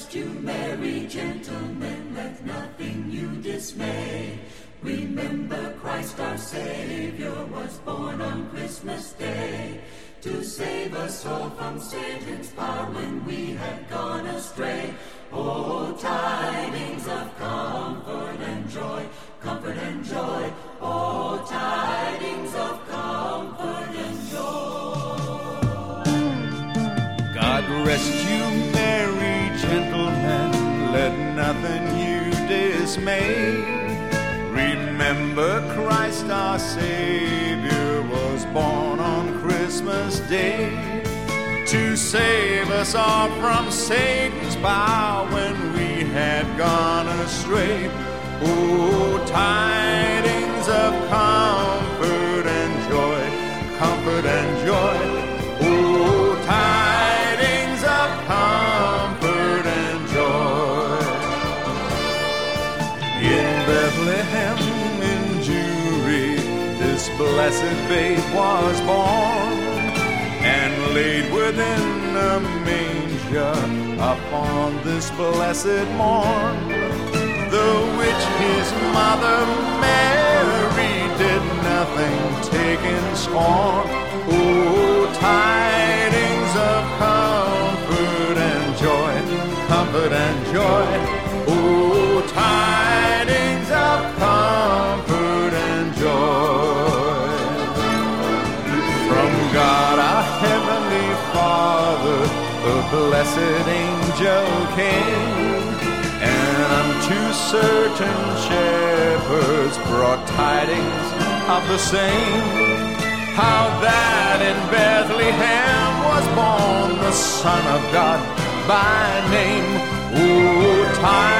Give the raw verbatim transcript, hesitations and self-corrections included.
rest you, merry gentlemen, let nothing you dismay. Remember Christ our Savior was born on Christmas Day to save us all from Satan's power when we had gone astray. Oh, tidings of comfort and joy, comfort and joy. Oh, tidings of comfort and joy. God rest you, merry gentlemen, let nothing you dismay. Remember Christ our Savior was born on Christmas Day to save us all from Satan's power when we had gone astray. Oh, tidings of comfort and joy, comfort and joy. Oh, tidings of comfort and joy. In Bethlehem, in Jewry, this blessed babe was born, and laid within a manger upon this blessed morn. The which his mother Mary did nothing take in scorn. Oh, tidings of comfort and joy, comfort and joy. Oh, tidings of comfort and joy. From God our Heavenly Father, the blessed angel came, and unto certain shepherds brought tidings of the same, how that in Bethlehem was born the Son of God by name. Oh, tidings